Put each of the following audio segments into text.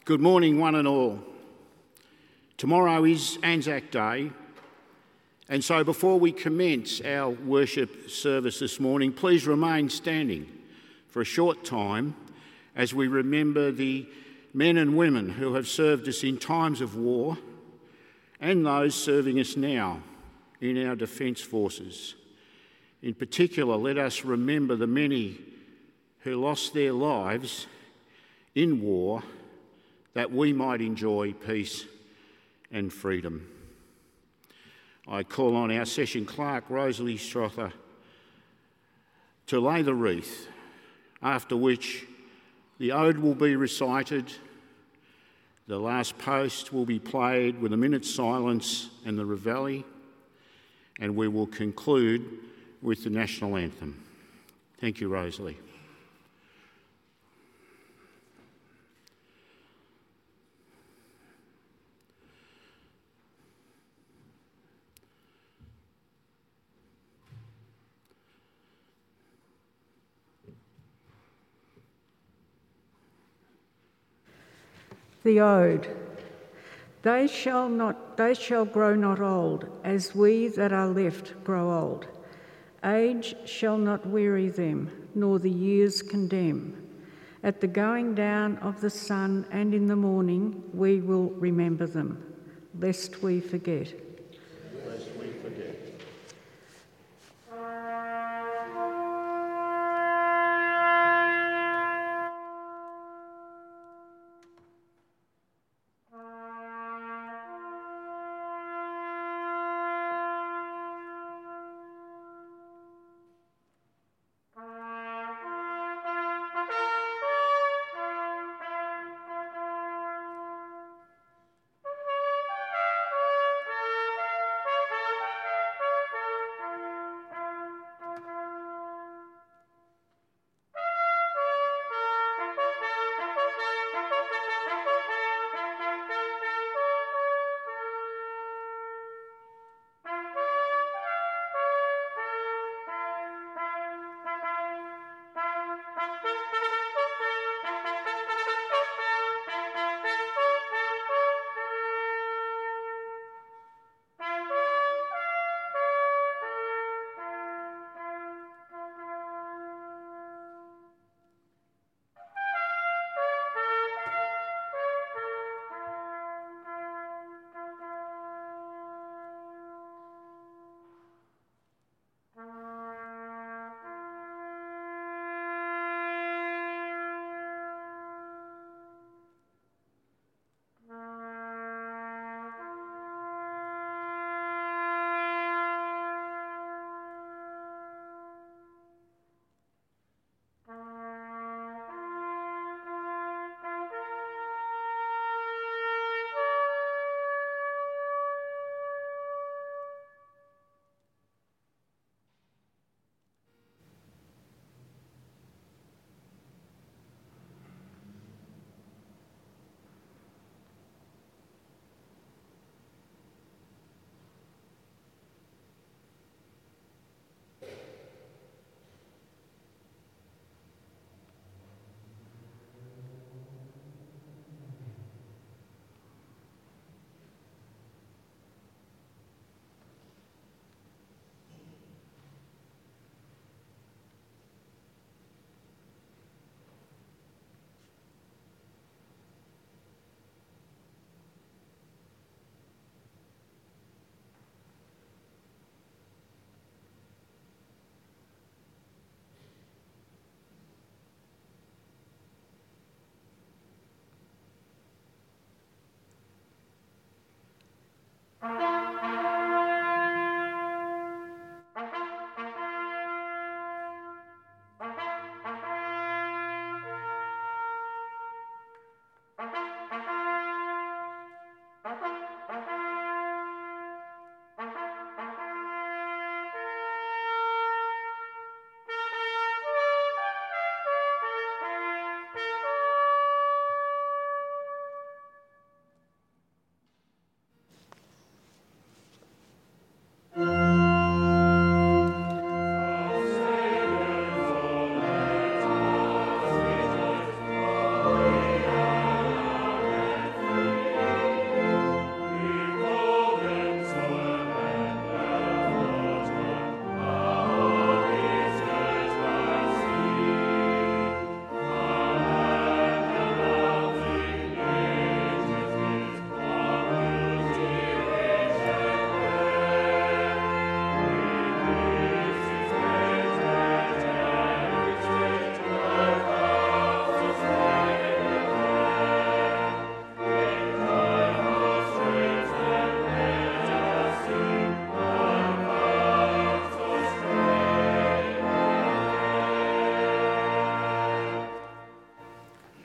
Good morning, one and all. Tomorrow is Anzac Day, and so before we commence our worship service this morning, please remain standing for a short time as we remember the men and women who have served us in times of war and those serving us now in our Defence Forces. In particular, let us remember the many who lost their lives in war that we might enjoy peace and freedom. I call on our session clerk, Rosalie Strother, to lay the wreath, after which the ode will be recited, the last post will be played with a minute's silence and the reveille, and we will conclude with the national anthem. Thank you, Rosalie. The Ode. They shall grow not old, as we that are left grow old. Age shall not weary them, nor the years condemn. At the going down of the sun and in the morning we will remember them, lest we forget. Lest we forget.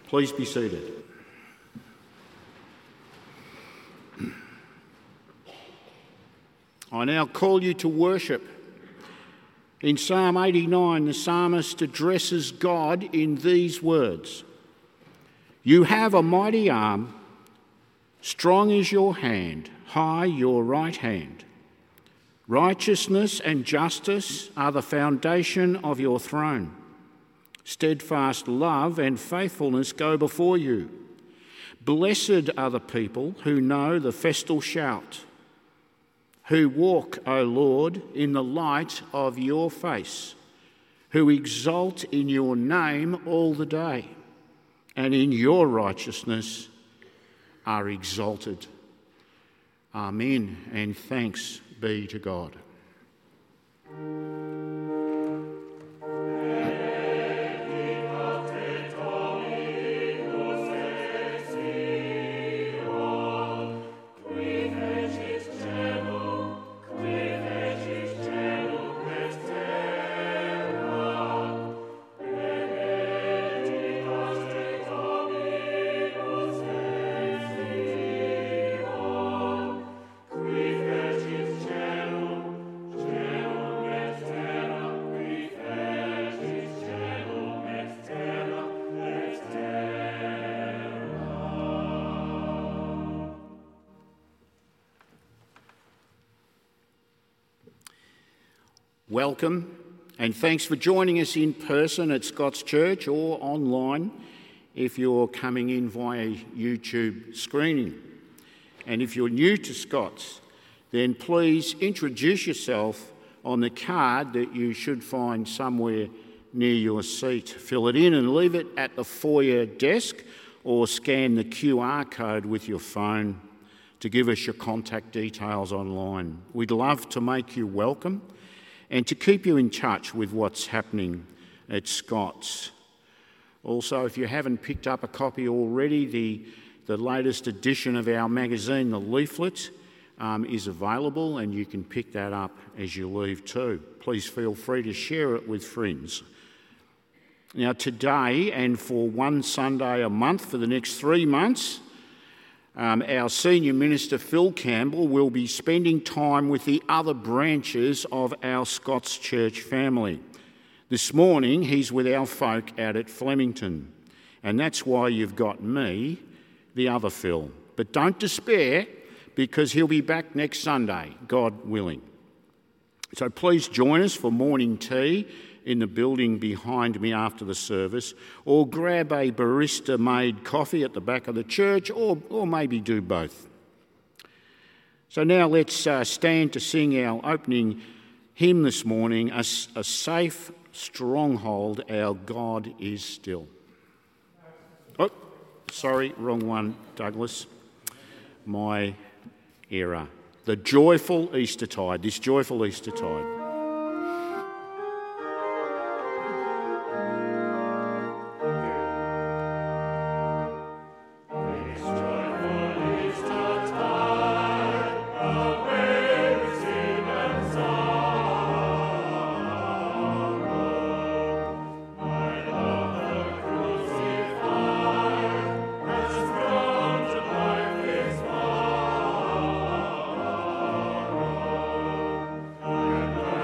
Please be seated. I now call you to worship. In Psalm 89, the psalmist addresses God in these words: "You have a mighty arm, strong is your hand, high your right hand. Righteousness and justice are the foundation of your throne. Steadfast love and faithfulness go before you. Blessed are the people who know the festal shout, who walk, O Lord, in the light of your face, who exult in your name all the day, and in your righteousness are exalted." Amen, and thanks be to God. Welcome, and thanks for joining us in person at Scots Church or online if you're coming in via YouTube screening. And if you're new to Scots, then please introduce yourself on the card that you should find somewhere near your seat. Fill it in and leave it at the foyer desk, or scan the QR code with your phone to give us your contact details online. We'd love to make you welcome and to keep you in touch with what's happening at Scots. Also, if you haven't picked up a copy already, the latest edition of our magazine, The Leaflet, is available, and you can pick that up as you leave too. Please feel free to share it with friends. Now, today and for one Sunday a month for the next 3 months, our Senior Minister Phil Campbell will be spending time with the other branches of our Scots Church family. This morning he's with our folk out at Flemington, and that's why you've got me, the other Phil. But don't despair, because he'll be back next Sunday, God willing. So please join us for morning tea in the building behind me after the service, or grab a barista-made coffee at the back of the church, or maybe do both. So now let's stand to sing our opening hymn this morning, A Safe Stronghold, Our God is Still. Oh, sorry, wrong one, Douglas. My error. The joyful Eastertide, this joyful Eastertide. Amen.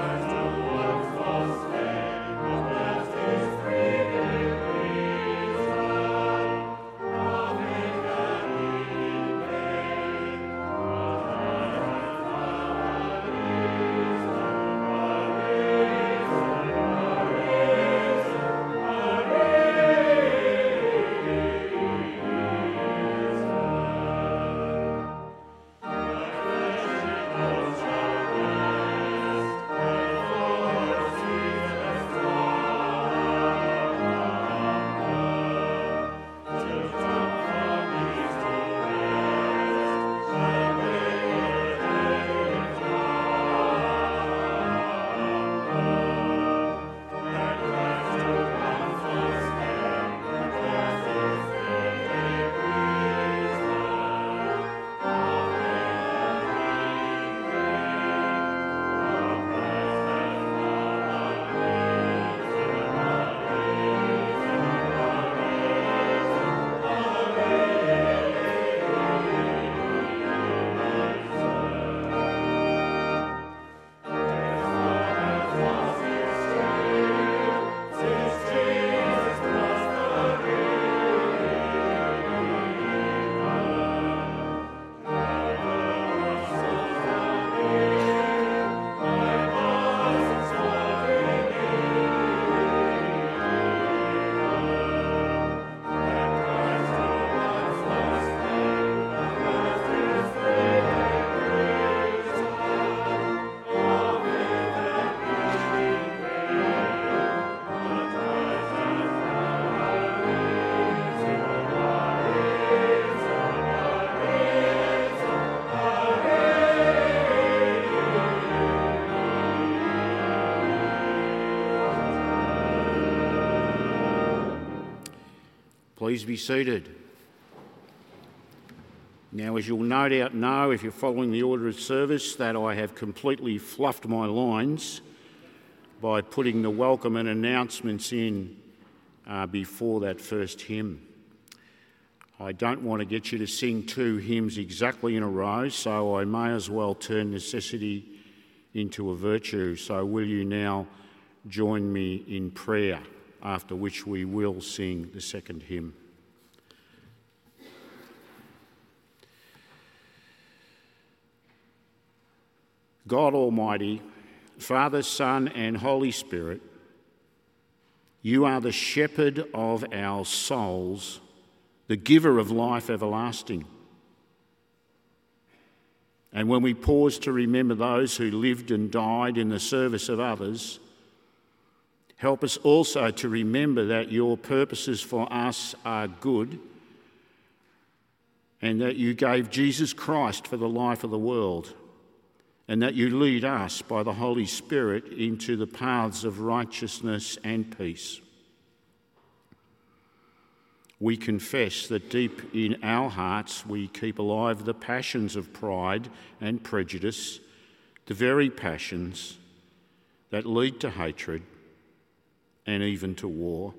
Please be seated. Now, as you'll no doubt know, if you're following the order of service, that I have completely fluffed my lines by putting the welcome and announcements in before that first hymn. I don't want to get you to sing two hymns exactly in a row, so I may as well turn necessity into a virtue. So will you now join me in prayer, after which we will sing the second hymn. God Almighty, Father, Son and Holy Spirit, you are the shepherd of our souls, the giver of life everlasting. And when we pause to remember those who lived and died in the service of others, help us also to remember that your purposes for us are good and that you gave Jesus Christ for the life of the world, and that you lead us by the Holy Spirit into the paths of righteousness and peace. We confess that deep in our hearts we keep alive the passions of pride and prejudice, the very passions that lead to hatred and even to war.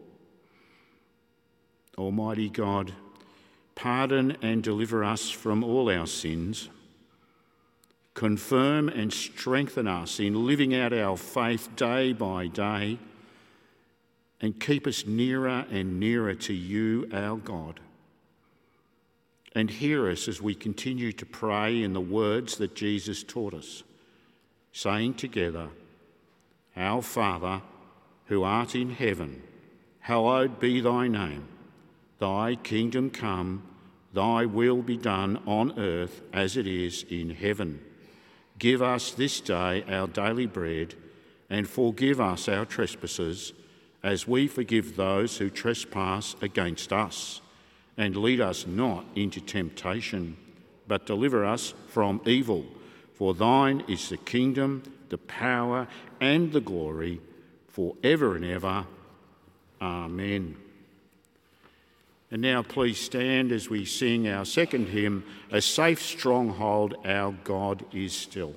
Almighty God, pardon and deliver us from all our sins. Confirm and strengthen us in living out our faith day by day, and keep us nearer and nearer to you, our God. And hear us as we continue to pray in the words that Jesus taught us, saying together, Our Father, who art in heaven, hallowed be thy name. Thy kingdom come, thy will be done on earth as it is in heaven. Give us this day our daily bread, and forgive us our trespasses, as we forgive those who trespass against us. And lead us not into temptation, but deliver us from evil. For thine is the kingdom, the power, and the glory, for ever and ever. Amen. And now please stand as we sing our second hymn, A Safe Stronghold, Our God is Still.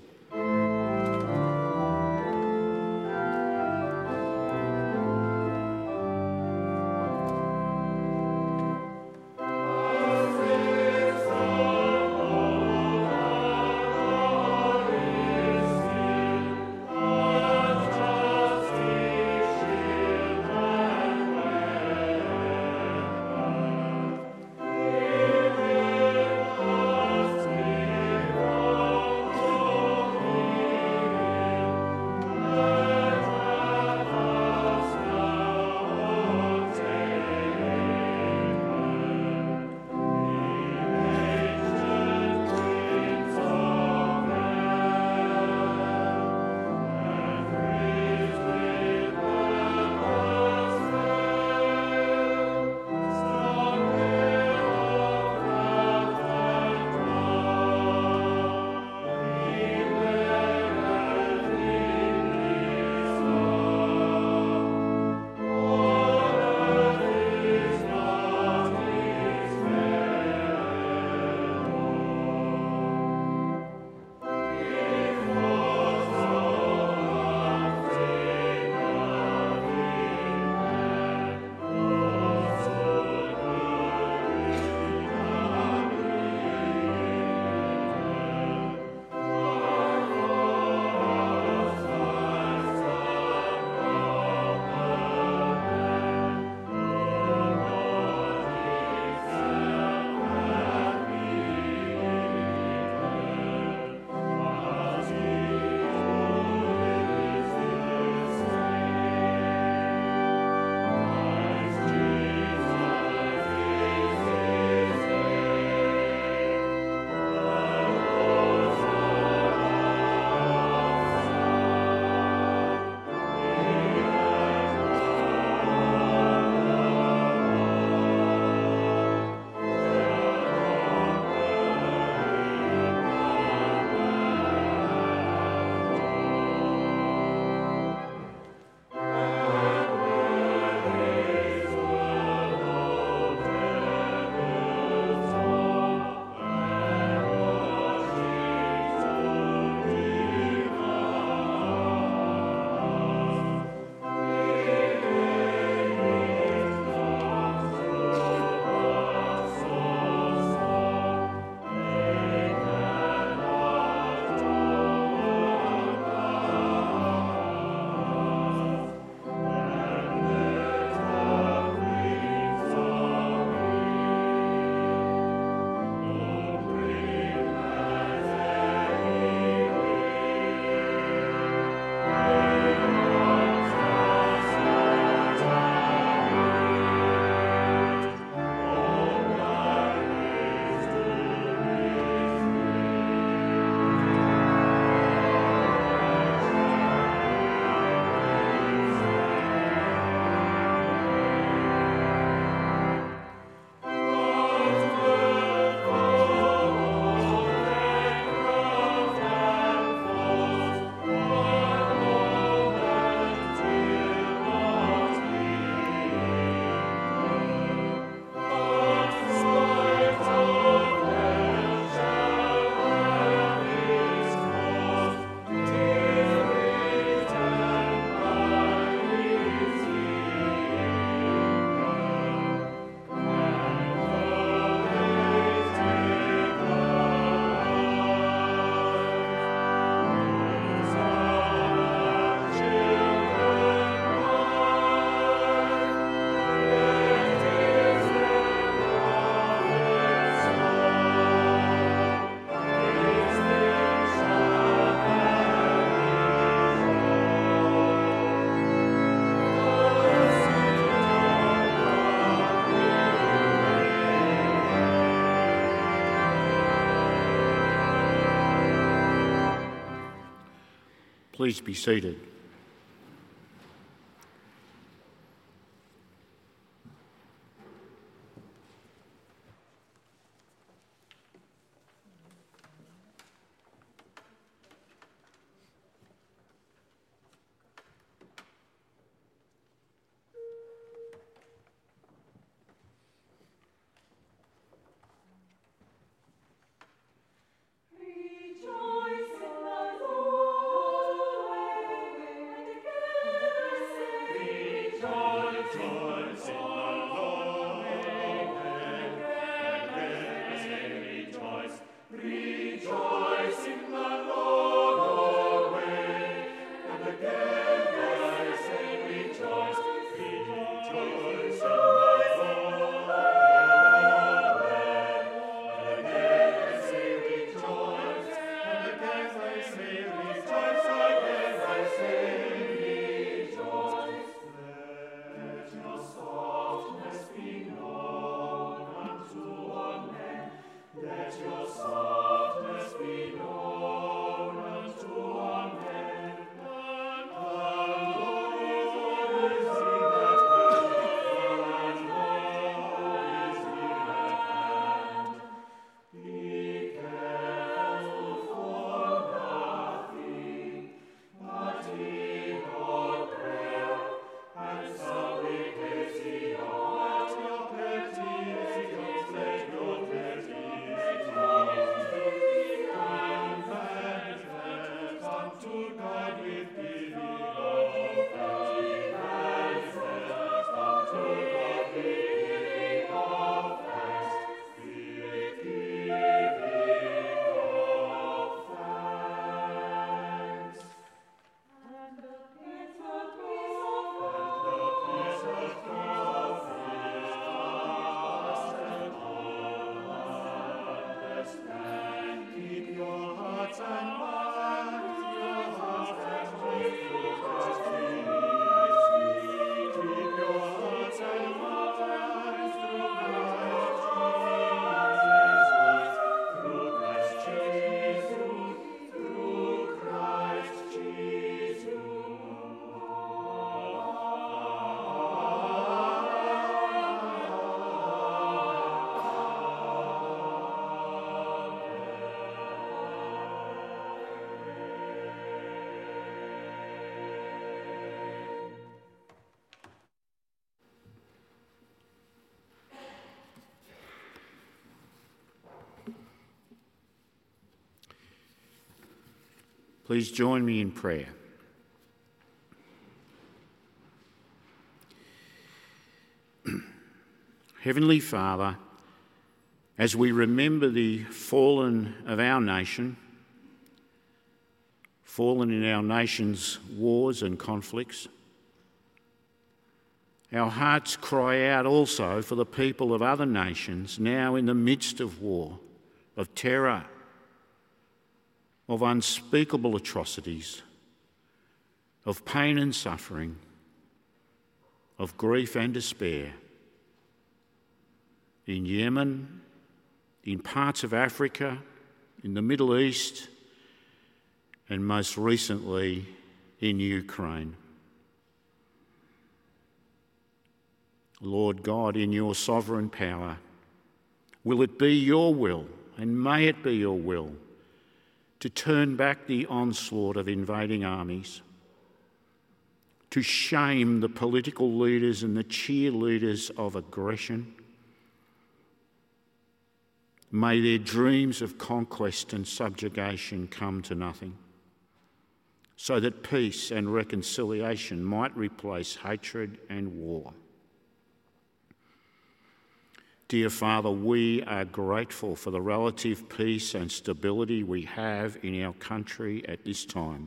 Please be seated. Please join me in prayer. Heavenly Father, as we remember the fallen of our nation, fallen in our nation's wars and conflicts, our hearts cry out also for the people of other nations now in the midst of war, of terror, of unspeakable atrocities, of pain and suffering, of grief and despair. In Yemen, in parts of Africa, in the Middle East, and most recently in Ukraine. Lord God, in your sovereign power, will it be your will, and may it be your will, to turn back the onslaught of invading armies, to shame the political leaders and the cheerleaders of aggression. May their dreams of conquest and subjugation come to nothing, so that peace and reconciliation might replace hatred and war. Dear Father, we are grateful for the relative peace and stability we have in our country at this time,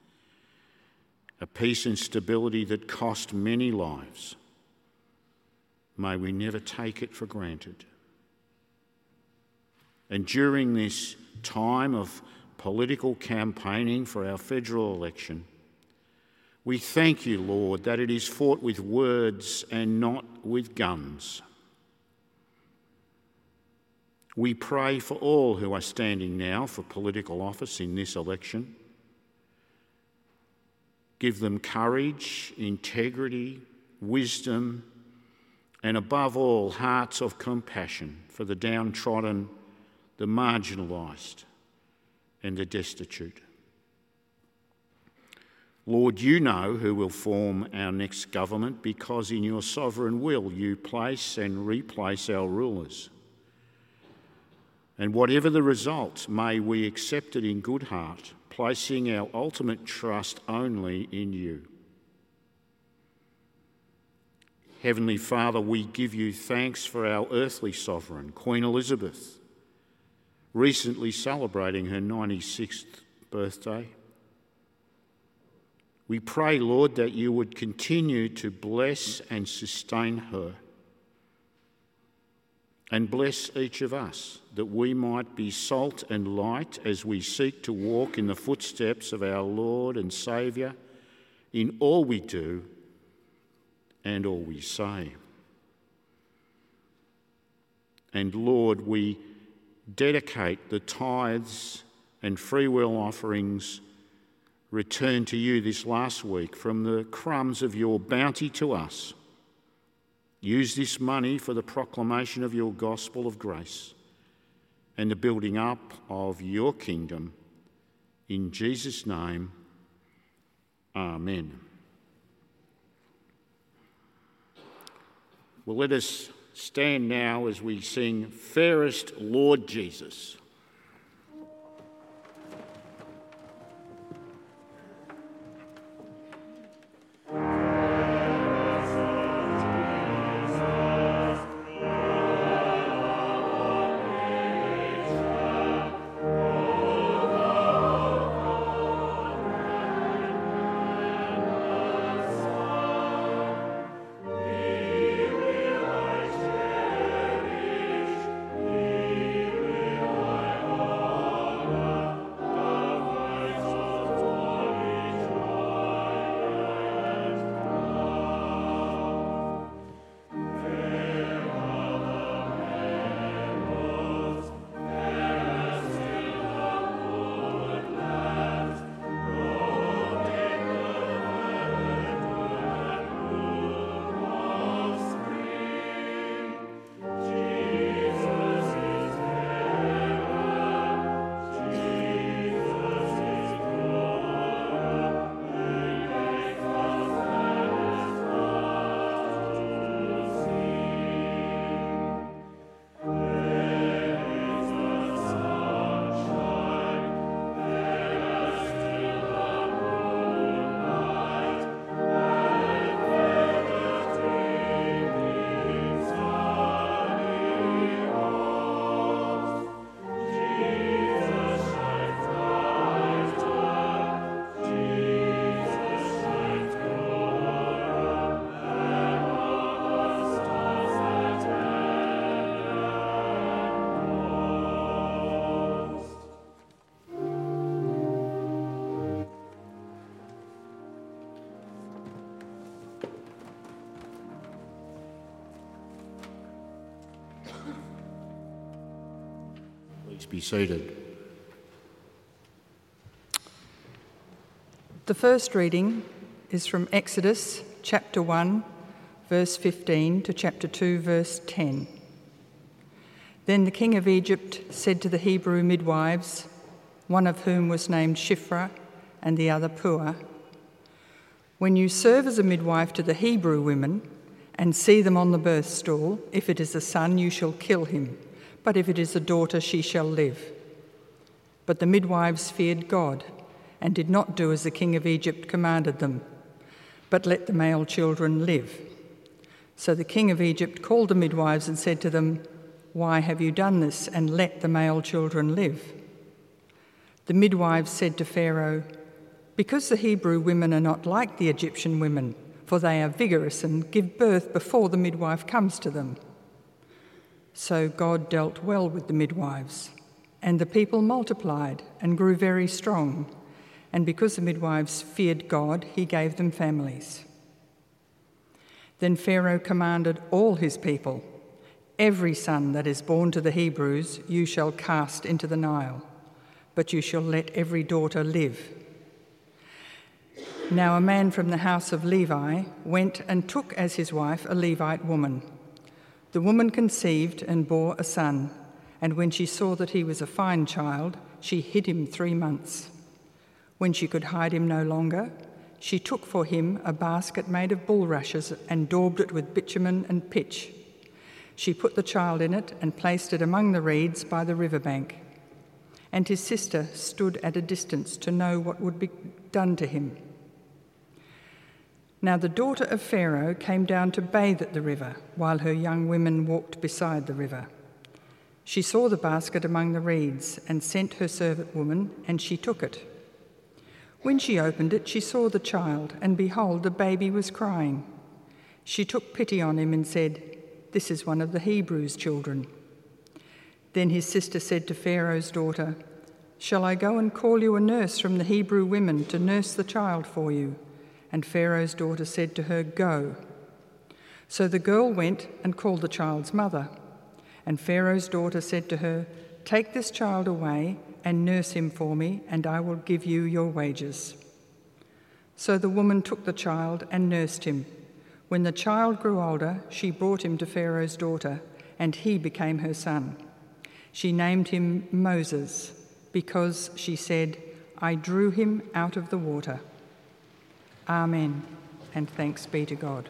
a peace and stability that cost many lives. May we never take it for granted. And during this time of political campaigning for our federal election, we thank you, Lord, that it is fought with words and not with guns. We pray for all who are standing now for political office in this election. Give them courage, integrity, wisdom, and above all, hearts of compassion for the downtrodden, the marginalised, and the destitute. Lord, you know who will form our next government, because in your sovereign will you place and replace our rulers. And whatever the result, may we accept it in good heart, placing our ultimate trust only in you. Heavenly Father, we give you thanks for our earthly sovereign, Queen Elizabeth, recently celebrating her 96th birthday. We pray, Lord, that you would continue to bless and sustain her, and bless each of us, that we might be salt and light as we seek to walk in the footsteps of our Lord and Saviour in all we do and all we say. And Lord, we dedicate the tithes and freewill offerings returned to you this last week from the crumbs of your bounty to us. Use this money for the proclamation of your gospel of grace and the building up of your kingdom. In Jesus' name, amen. Well, let us stand now as we sing Fairest Lord Jesus. Please be seated. The first reading is from Exodus chapter 1, verse 15 to chapter 2, verse 10. Then the king of Egypt said to the Hebrew midwives, one of whom was named Shiphrah and the other Puah, "When you serve as a midwife to the Hebrew women and see them on the birth stool, if it is a son, you shall kill him, but if it is a daughter, she shall live." But the midwives feared God and did not do as the king of Egypt commanded them, but let the male children live. So the king of Egypt called the midwives and said to them, "Why have you done this and let the male children live?" The midwives said to Pharaoh, "Because the Hebrew women are not like the Egyptian women, for they are vigorous and give birth before the midwife comes to them." So God dealt well with the midwives, and the people multiplied and grew very strong, and because the midwives feared God, he gave them families. Then Pharaoh commanded all his people, "Every son that is born to the Hebrews you shall cast into the Nile, but you shall let every daughter live." Now a man from the house of Levi went and took as his wife a Levite woman. The woman conceived and bore a son, and when she saw that he was a fine child, she hid him 3 months. When she could hide him no longer, she took for him a basket made of bulrushes and daubed it with bitumen and pitch. She put the child in it and placed it among the reeds by the riverbank. And his sister stood at a distance to know what would be done to him. Now the daughter of Pharaoh came down to bathe at the river, while her young women walked beside the river. She saw the basket among the reeds and sent her servant woman, and she took it. When she opened it, she saw the child, and behold, the baby was crying. She took pity on him and said, "This is one of the Hebrews' children." Then his sister said to Pharaoh's daughter, "Shall I go and call you a nurse from the Hebrew women to nurse the child for you?" And Pharaoh's daughter said to her, "Go." So the girl went and called the child's mother. And Pharaoh's daughter said to her, "Take this child away and nurse him for me, and I will give you your wages." So the woman took the child and nursed him. When the child grew older, she brought him to Pharaoh's daughter, and he became her son. She named him Moses, because she said, "I drew him out of the water." Amen, and thanks be to God.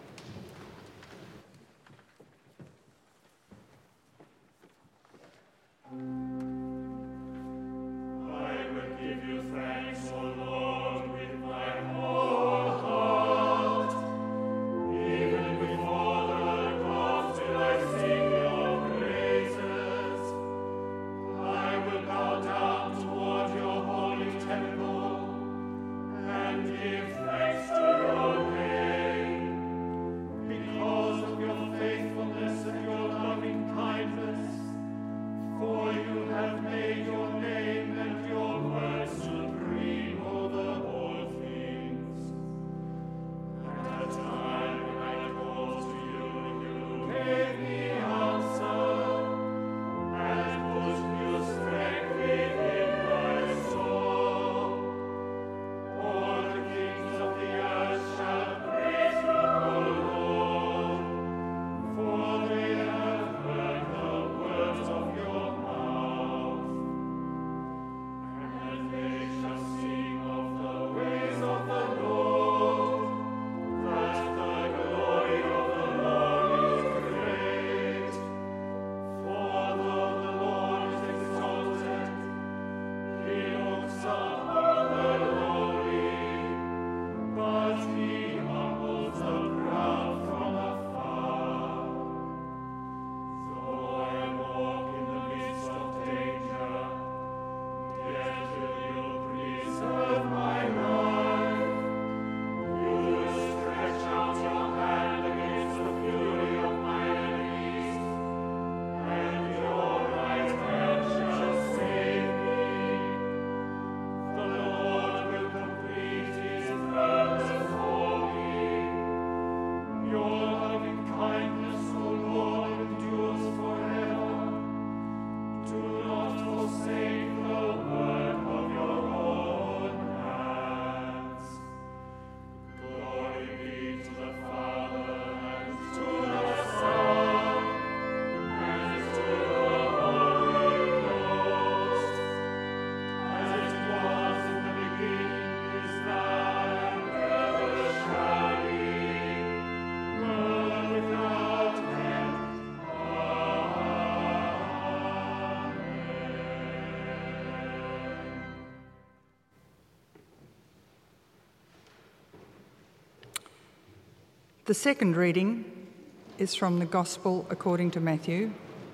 The second reading is from the Gospel according to Matthew,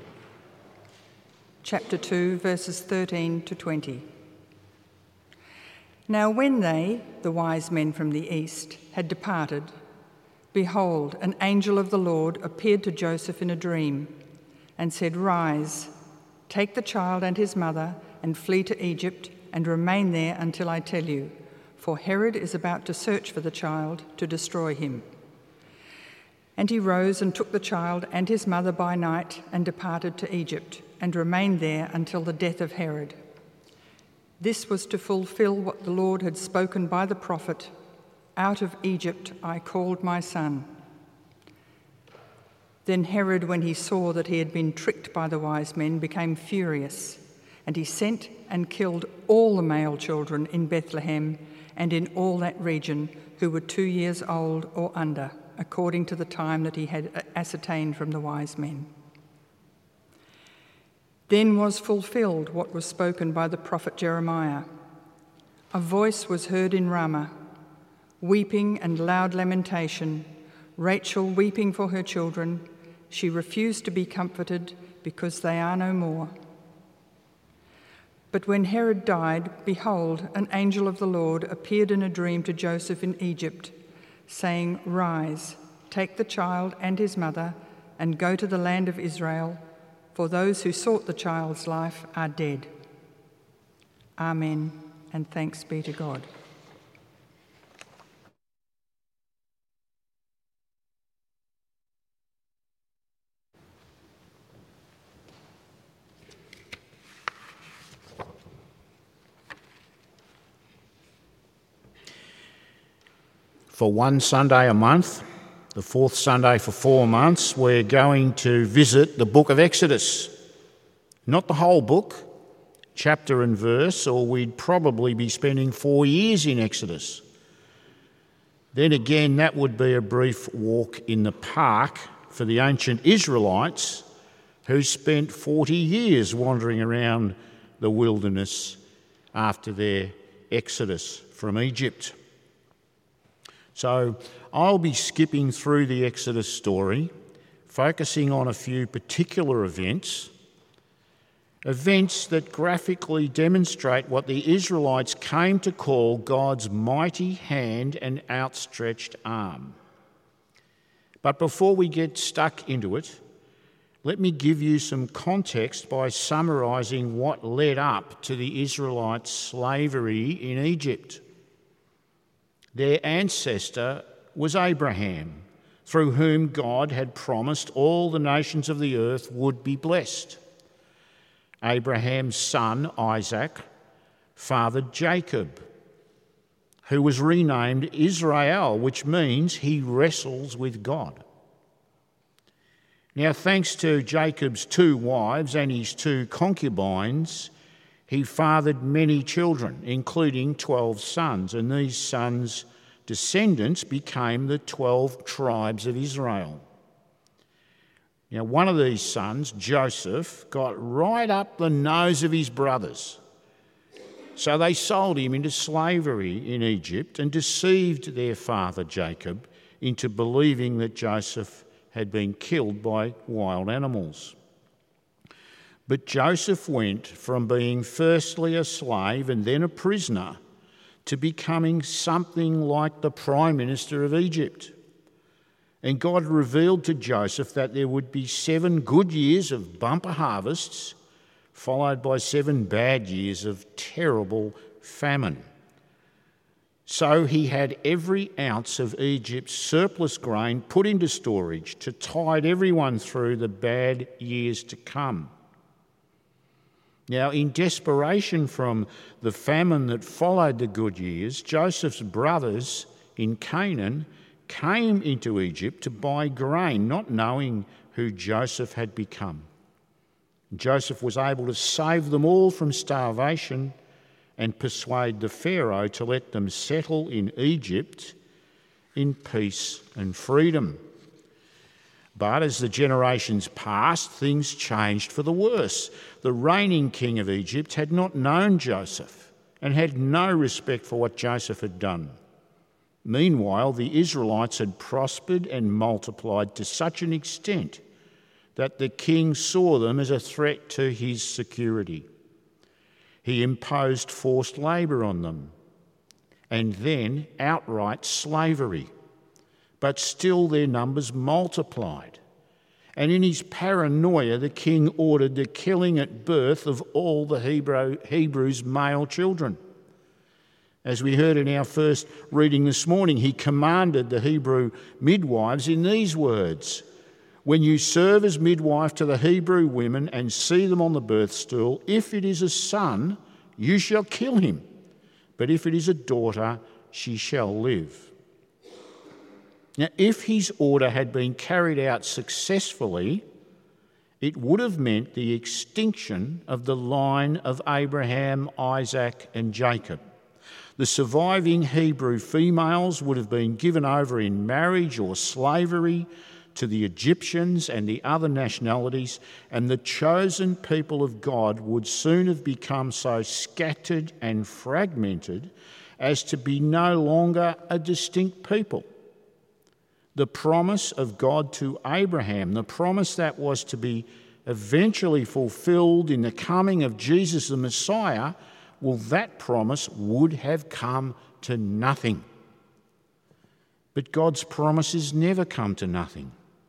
chapter 2, verses 13 to 20. Now when they, the wise men from the east, had departed, behold, an angel of the Lord appeared to Joseph in a dream and said, "Rise, take the child and his mother and flee to Egypt and remain there until I tell you, for Herod is about to search for the child to destroy him." And he rose and took the child and his mother by night and departed to Egypt and remained there until the death of Herod. This was to fulfill what the Lord had spoken by the prophet Out of Egypt I called my son." Then Herod, when he saw that he had been tricked by the wise men, became furious, and he sent and killed all the male children in Bethlehem and in all that region who were 2 years old or under, according to the time that he had ascertained from the wise men. Then was fulfilled what was spoken by the prophet Jeremiah. A voice was heard in Ramah, weeping and loud lamentation, Rachel weeping for her children. She refused to be comforted because they are no more. But when Herod died, behold, an angel of the Lord appeared in a dream to Joseph in Egypt, saying, "Rise, take the child and his mother, and go to the land of Israel, for those who sought the child's life are dead." Amen, and thanks be to God. For one Sunday a month, the fourth Sunday for 4 months, we're going to visit the book of Exodus. Not the whole book, chapter and verse, or we'd probably be spending 4 years in Exodus. Then again, that would be a brief walk in the park for the ancient Israelites who spent 40 years wandering around the wilderness after their exodus from Egypt. So I'll be skipping through the Exodus story, focusing on a few particular events that graphically demonstrate what the Israelites came to call God's mighty hand and outstretched arm. But before we get stuck into it, let me give you some context by summarising what led up to the Israelites' slavery in Egypt. Their ancestor was Abraham, through whom God had promised all the nations of the earth would be blessed. Abraham's son, Isaac, fathered Jacob, who was renamed Israel, which means he wrestles with God. Now, thanks to Jacob's 2 wives and his 2 concubines, he fathered many children, including 12 sons, and these sons' descendants became the 12 tribes of Israel. Now, one of these sons, Joseph, got right up the nose of his brothers. So they sold him into slavery in Egypt and deceived their father Jacob into believing that Joseph had been killed by wild animals. But Joseph went from being firstly a slave and then a prisoner to becoming something like the Prime Minister of Egypt. And God revealed to Joseph that there would be 7 good years of bumper harvests, followed by 7 bad years of terrible famine. So he had every ounce of Egypt's surplus grain put into storage to tide everyone through the bad years to come. Now, in desperation from the famine that followed the good years, Joseph's brothers in Canaan came into Egypt to buy grain, not knowing who Joseph had become. Joseph was able to save them all from starvation and persuade the Pharaoh to let them settle in Egypt in peace and freedom. But as the generations passed, things changed for the worse. The reigning king of Egypt had not known Joseph and had no respect for what Joseph had done. Meanwhile, the Israelites had prospered and multiplied to such an extent that the king saw them as a threat to his security. He imposed forced labour on them and then outright slavery. But still their numbers multiplied. And in his paranoia, the king ordered the killing at birth of all the Hebrews' male children. As we heard in our first reading this morning, he commanded the Hebrew midwives in these words: "When you serve as midwife to the Hebrew women and see them on the birth stool, if it is a son, you shall kill him. But if it is a daughter, she shall live." Now, if his order had been carried out successfully, it would have meant the extinction of the line of Abraham, Isaac and Jacob. The surviving Hebrew females would have been given over in marriage or slavery to the Egyptians and the other nationalities, and the chosen people of God would soon have become so scattered and fragmented as to be no longer a distinct people. The promise of God to Abraham, the promise that was to be eventually fulfilled in the coming of Jesus the Messiah, well, that promise would have come to nothing. But God's promises never come to nothing.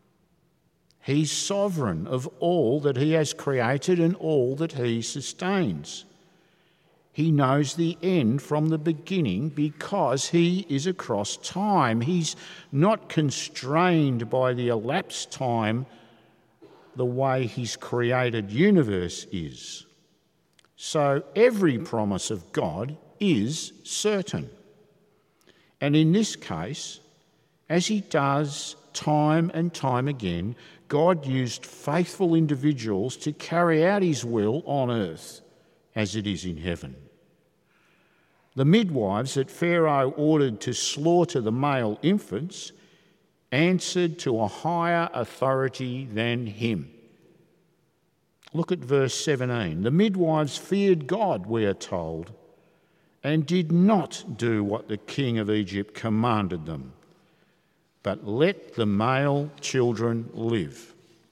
He's sovereign of all that he has created and all that he sustains. He knows the end from the beginning because he is across time. He's not constrained by the elapsed time the way his created universe is. So every promise of God is certain. And in this case, as he does time and time again, God used faithful individuals to carry out his will on earth as it is in heaven. The midwives that Pharaoh ordered to slaughter the male infants answered to a higher authority than him. Look at verse 17. The midwives feared God, we are told, and did not do what the king of Egypt commanded them, but let the male children live.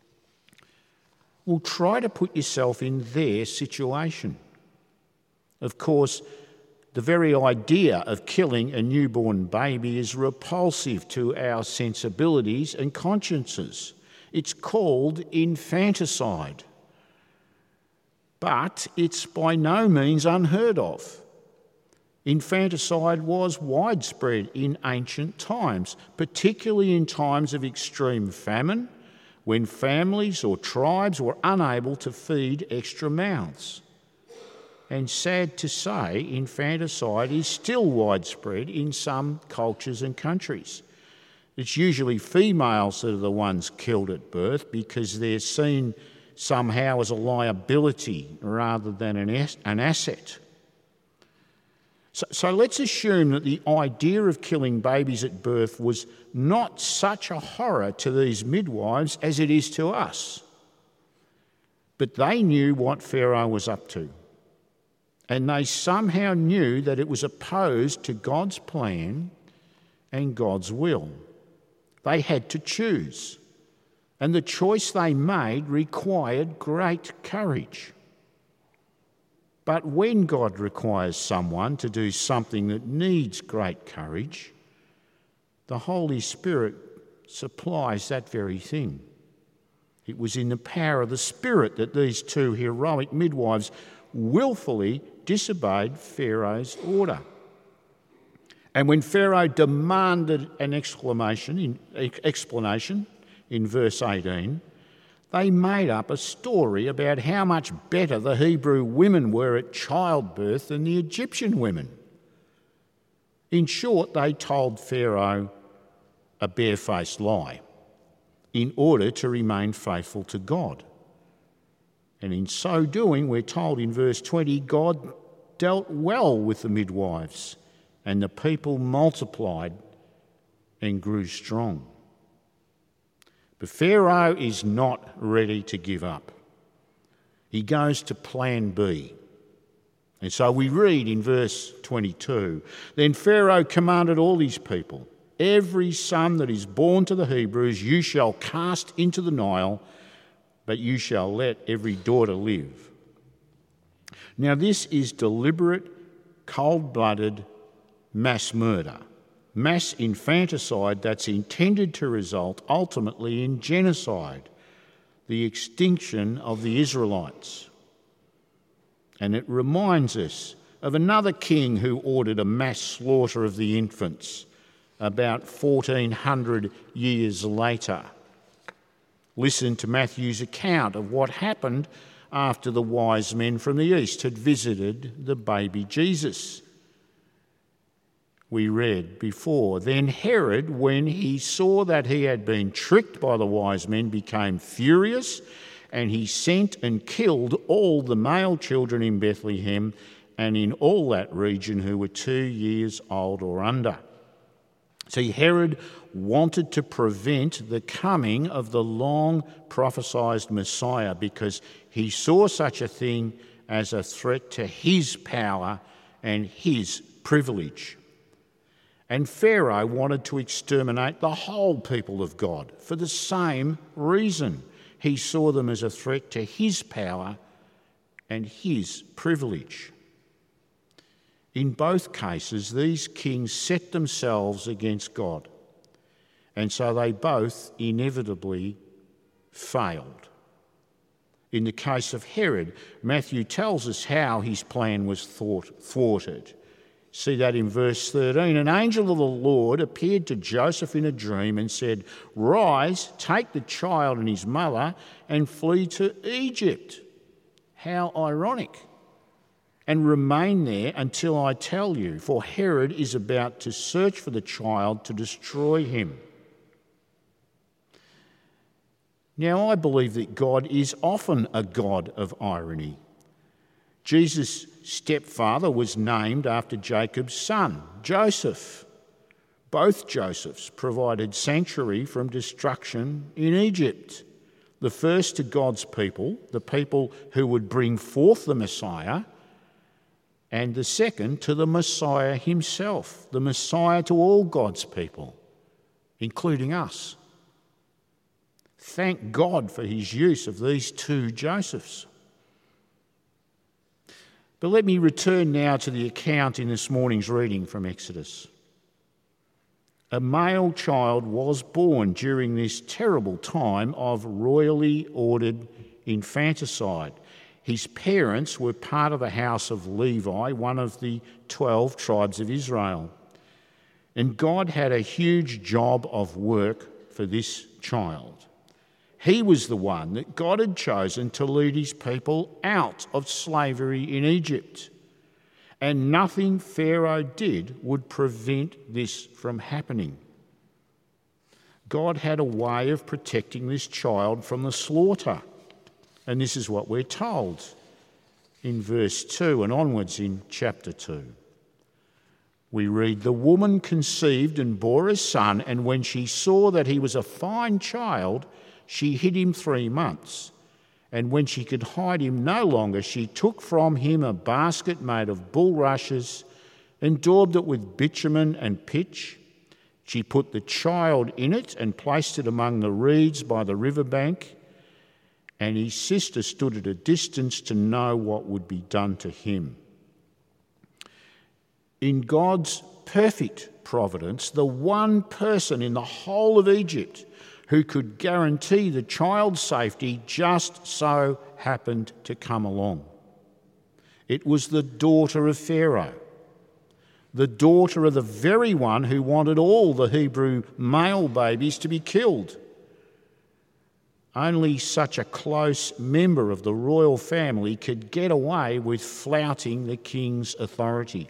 Well, try to put yourself in their situation. Of course, the very idea of killing a newborn baby is repulsive to our sensibilities and consciences. It's called infanticide. But it's by no means unheard of. Infanticide was widespread in ancient times, particularly in times of extreme famine, when families or tribes were unable to feed extra mouths. And sad to say, infanticide is still widespread in some cultures and countries. It's usually females that are the ones killed at birth because they're seen somehow as a liability rather than an asset. So let's assume that the idea of killing babies at birth was not such a horror to these midwives as it is to us. But they knew what Pharaoh was up to. And they somehow knew that it was opposed to God's plan and God's will. They had to choose. And the choice they made required great courage. But when God requires someone to do something that needs great courage, the Holy Spirit supplies that very thing. It was in the power of the Spirit that these two heroic midwives willfully disobeyed Pharaoh's order. And when Pharaoh demanded an explanation in verse 18, they made up a story about how much better the Hebrew women were at childbirth than the Egyptian women. In short, they told Pharaoh a barefaced lie in order to remain faithful to God. And in so doing, we're told in verse 20, God dealt well with the midwives, and the people multiplied and grew strong. But Pharaoh is not ready to give up. He goes to plan B. And so we read in verse 22, Then Pharaoh commanded all his people, Every son that is born to the Hebrews you shall cast into the Nile, but you shall let every daughter live. Now this is deliberate, cold-blooded mass murder, mass infanticide that's intended to result ultimately in genocide, the extinction of the Israelites. And it reminds us of another king who ordered a mass slaughter of the infants about 1400 years later. Listen to Matthew's account of what happened after the wise men from the east had visited the baby Jesus. we read before. Then Herod, when he saw that he had been tricked by the wise men, became furious, and he sent and killed all the male children in Bethlehem and in all that region who were 2 years old or under. See, Herod wanted to prevent the coming of the long prophesied Messiah because he saw such a thing as a threat to his power and his privilege. And Pharaoh wanted to exterminate the whole people of God for the same reason. He saw them as a threat to his power and his privilege. In both cases, these kings set themselves against God, and so they both inevitably failed. In the case of Herod, Matthew tells us how his plan was thwarted. See that in verse 13. An angel of the Lord appeared to Joseph in a dream and said, "Rise, take the child and his mother and flee to Egypt." How ironic. "And remain there until I tell you, for Herod is about to search for the child to destroy him." Now, I believe that God is often a God of irony. Jesus' stepfather was named after Jacob's son, Joseph. Both Josephs provided sanctuary from destruction in Egypt. The first to God's people, the people who would bring forth the Messiah, and the second to the Messiah himself, the Messiah to all God's people, including us. Thank God for his use of these two Josephs. But let me return now to the account in this morning's reading from Exodus. A male child was born during this terrible time of royally ordered infanticide. His parents were part of the house of Levi, one of the 12 tribes of Israel. And God had a huge job of work for this child. He was the one that God had chosen to lead his people out of slavery in Egypt. And nothing Pharaoh did would prevent this from happening. God had a way of protecting this child from the slaughter. And this is what we're told in verse 2 and onwards in chapter 2. We read, "The woman conceived and bore a son, and when she saw that he was a fine child, she hid him 3 months. And when she could hide him no longer, she took from him a basket made of bulrushes and daubed it with bitumen and pitch. She put the child in it and placed it among the reeds by the riverbank. And his sister stood at a distance to know what would be done to him." In God's perfect providence, the one person in the whole of Egypt who could guarantee the child's safety just so happened to come along. It was the daughter of Pharaoh, the daughter of the very one who wanted all the Hebrew male babies to be killed. Only such a close member of the royal family could get away with flouting the king's authority.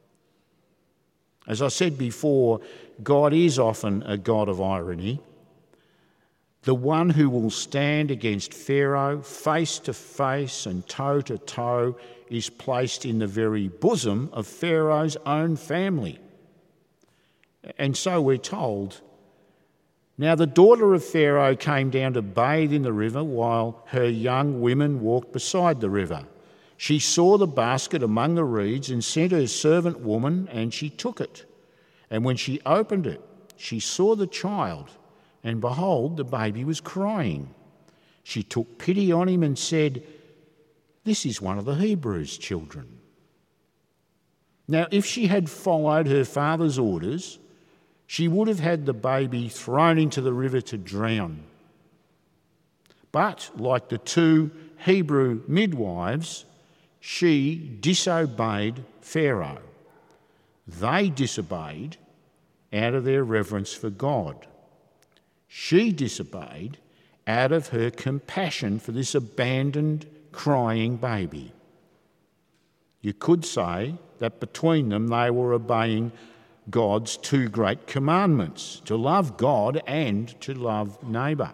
As I said before, God is often a God of irony. The one who will stand against Pharaoh face to face and toe to toe is placed in the very bosom of Pharaoh's own family. And so we're told, "Now the daughter of Pharaoh came down to bathe in the river while her young women walked beside the river. She saw the basket among the reeds and sent her servant woman, and she took it. And when she opened it, she saw the child, and behold, the baby was crying. She took pity on him and said, 'This is one of the Hebrews' children.' Now, if she had followed her father's orders, she would have had the baby thrown into the river to drown. But, like the 2 Hebrew midwives, she disobeyed Pharaoh. They disobeyed out of their reverence for God. She disobeyed out of her compassion for this abandoned, crying baby. You could say that between them they were obeying God's two great commandments, to love God and to love neighbour.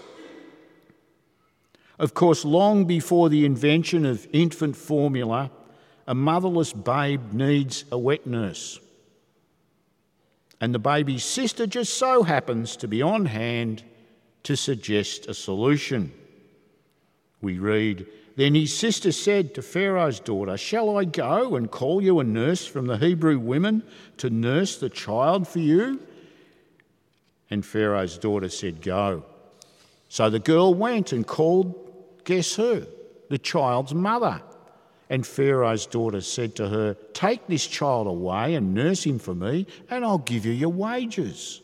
Of course, long before the invention of infant formula, a motherless babe needs a wet nurse. And the baby's sister just so happens to be on hand to suggest a solution. We read, "Then his sister said to Pharaoh's daughter, 'Shall I go and call you a nurse from the Hebrew women to nurse the child for you?' And Pharaoh's daughter said, 'Go.' So the girl went and called, guess who? The child's mother. And Pharaoh's daughter said to her, 'Take this child away and nurse him for me, and I'll give you your wages.'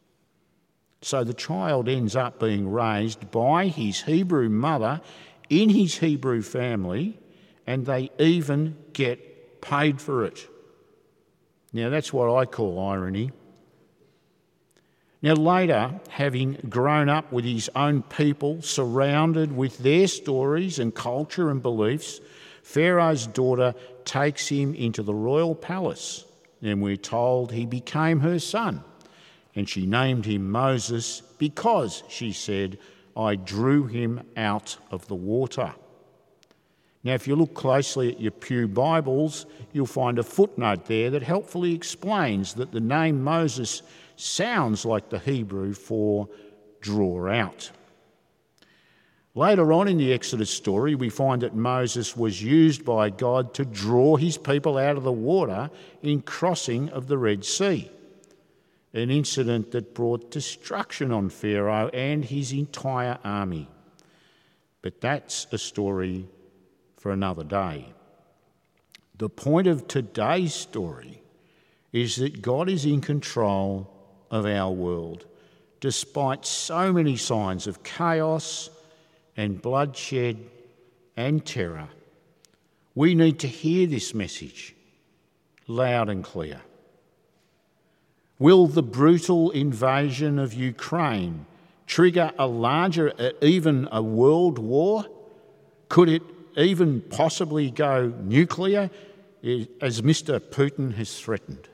So the child ends up being raised by his Hebrew mother in his Hebrew family, and they even get paid for it. Now that's what I call irony. Now later, having grown up with his own people, surrounded with their stories and culture and beliefs, Pharaoh's daughter takes him into the royal palace, and we're told he became her son. And she named him Moses because, she said, I drew him out of the water. Now, if you look closely at your Pew Bibles, you'll find a footnote there that helpfully explains that the name Moses sounds like the Hebrew for draw out. Later on in the Exodus story, we find that Moses was used by God to draw his people out of the water in crossing of the Red Sea, an incident that brought destruction on Pharaoh and his entire army. But that's a story for another day. The point of today's story is that God is in control of our world, despite so many signs of chaos and bloodshed and terror. We need to hear this message loud and clear. Will the brutal invasion of Ukraine trigger a larger, even a world war? Could it even possibly go nuclear, as Mr. Putin has threatened?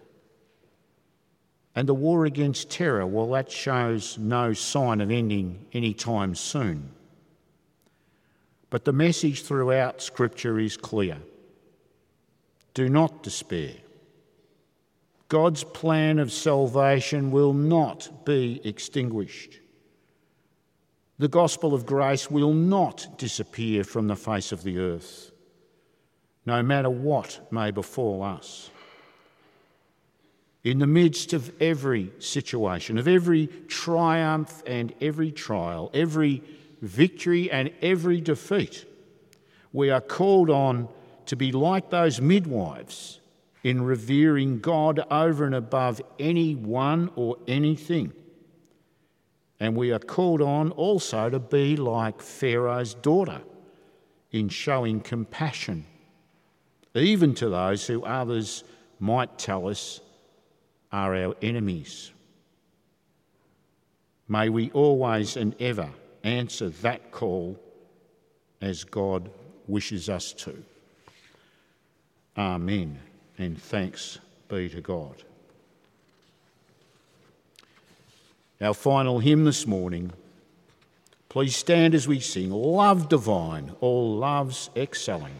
And the war against terror, well, that shows no sign of ending anytime soon. But the message throughout Scripture is clear. Do not despair. God's plan of salvation will not be extinguished. The gospel of grace will not disappear from the face of the earth, no matter what may befall us. In the midst of every situation, of every triumph and every trial, every victory and every defeat, we are called on to be like those midwives in revering God over and above anyone or anything. And we are called on also to be like Pharaoh's daughter in showing compassion, even to those who others might tell us are our enemies. May we always and ever answer that call as God wishes us to. Amen, and thanks be to God. Our final hymn this morning. Please stand as we sing Love Divine, all loves excelling.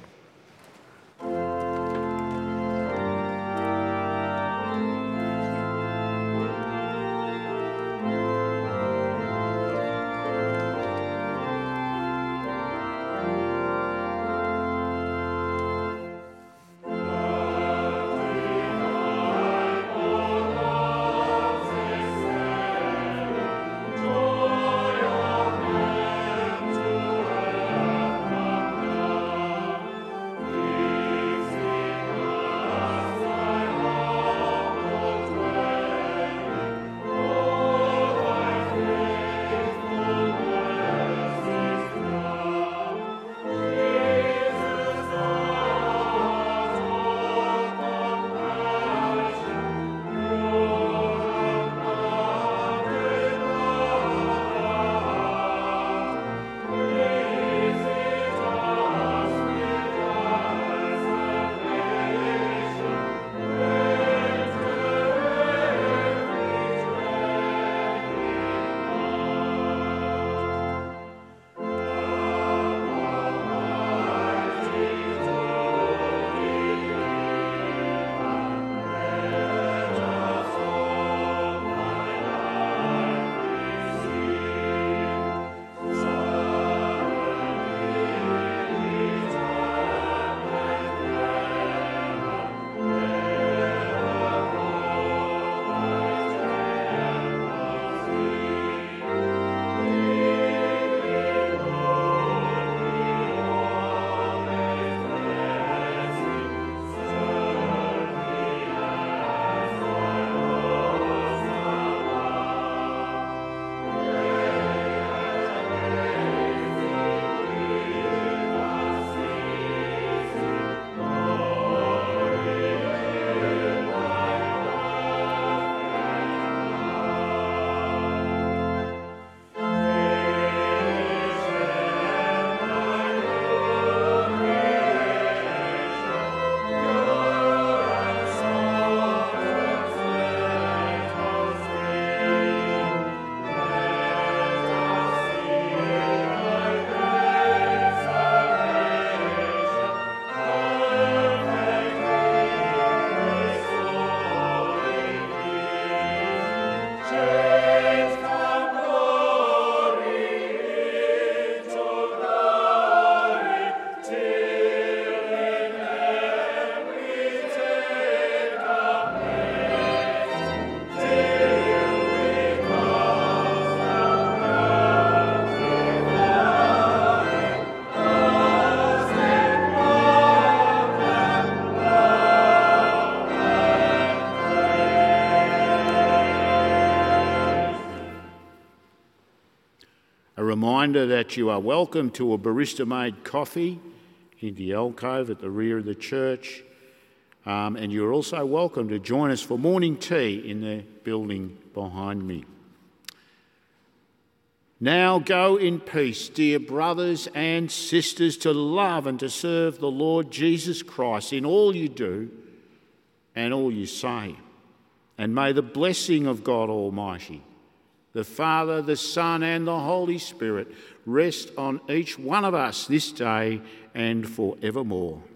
Reminder that you are welcome to a barista-made coffee in the alcove at the rear of the church. And you're also welcome to join us for morning tea in the building behind me. Now go in peace, dear brothers and sisters, to love and to serve the Lord Jesus Christ in all you do and all you say. And may the blessing of God Almighty, the Father, the Son and the Holy Spirit rest on each one of us this day and forevermore.